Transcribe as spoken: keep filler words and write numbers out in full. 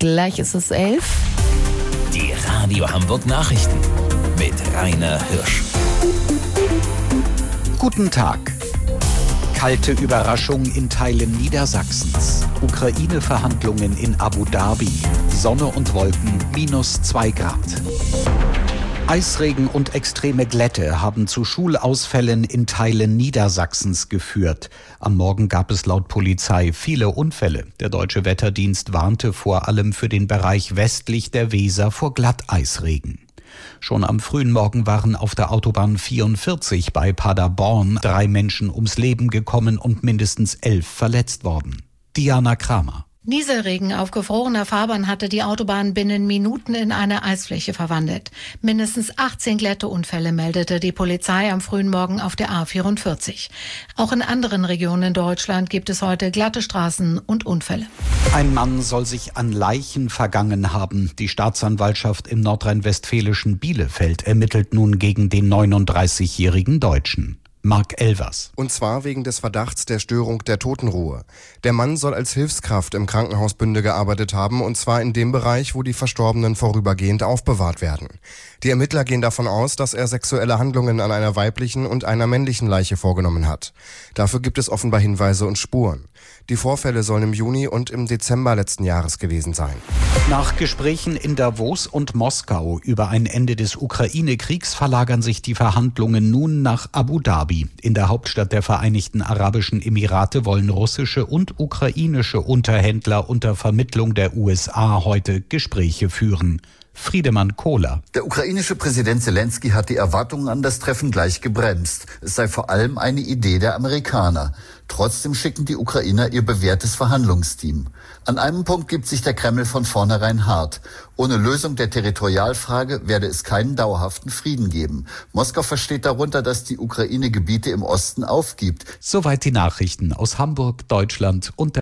Gleich ist es elf. Die Radio Hamburg Nachrichten mit Rainer Hirsch. Guten Tag. Kalte Überraschung in Teilen Niedersachsens. Ukraine-Verhandlungen in Abu Dhabi. Sonne und Wolken, minus zwei Grad. Eisregen und extreme Glätte haben zu Schulausfällen in Teilen Niedersachsens geführt. Am Morgen gab es laut Polizei viele Unfälle. Der Deutsche Wetterdienst warnte vor allem für den Bereich westlich der Weser vor Glatteisregen. Schon am frühen Morgen waren auf der Autobahn vierundvierzig bei Paderborn drei Menschen ums Leben gekommen und mindestens elf verletzt worden. Diana Kramer. Nieselregen auf gefrorener Fahrbahn hatte die Autobahn binnen Minuten in eine Eisfläche verwandelt. Mindestens achtzehn Glätteunfälle meldete die Polizei am frühen Morgen auf der A vierundvierzig. Auch in anderen Regionen in Deutschland gibt es heute glatte Straßen und Unfälle. Ein Mann soll sich an Leichen vergangen haben. Die Staatsanwaltschaft im nordrhein-westfälischen Bielefeld ermittelt nun gegen den neununddreißigjährigen Deutschen. Mark Elvers. Und zwar wegen des Verdachts der Störung der Totenruhe. Der Mann soll als Hilfskraft im Krankenhaus Bünde gearbeitet haben, und zwar in dem Bereich, wo die Verstorbenen vorübergehend aufbewahrt werden. Die Ermittler gehen davon aus, dass er sexuelle Handlungen an einer weiblichen und einer männlichen Leiche vorgenommen hat. Dafür gibt es offenbar Hinweise und Spuren. Die Vorfälle sollen im Juni und im Dezember letzten Jahres gewesen sein. Nach Gesprächen in Davos und Moskau über ein Ende des Ukraine-Kriegs verlagern sich die Verhandlungen nun nach Abu Dhabi. In der Hauptstadt der Vereinigten Arabischen Emirate wollen russische und ukrainische Unterhändler unter Vermittlung der U S A heute Gespräche führen. Friedemann Kohler. Der ukrainische Präsident Zelensky hat die Erwartungen an das Treffen gleich gebremst. Es sei vor allem eine Idee der Amerikaner. Trotzdem schicken die Ukrainer ihr bewährtes Verhandlungsteam. An einem Punkt gibt sich der Kreml von vornherein hart. Ohne Lösung der Territorialfrage werde es keinen dauerhaften Frieden geben. Moskau versteht darunter, dass die Ukraine Gebiete im Osten aufgibt. Soweit die Nachrichten aus Hamburg, Deutschland und der